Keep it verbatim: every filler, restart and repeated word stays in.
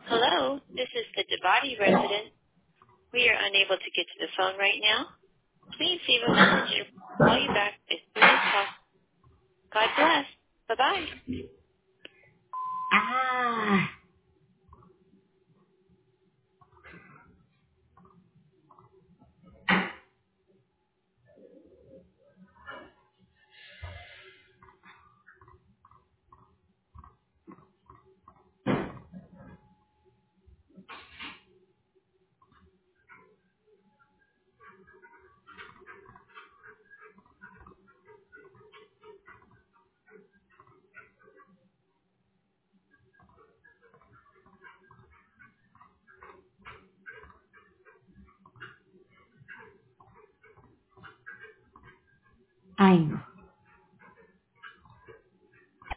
Hello, this is the Devati resident. We are unable to get to the phone right now. Please leave a message and we'll call you back as soon as possible. God bless. Bye-bye. À,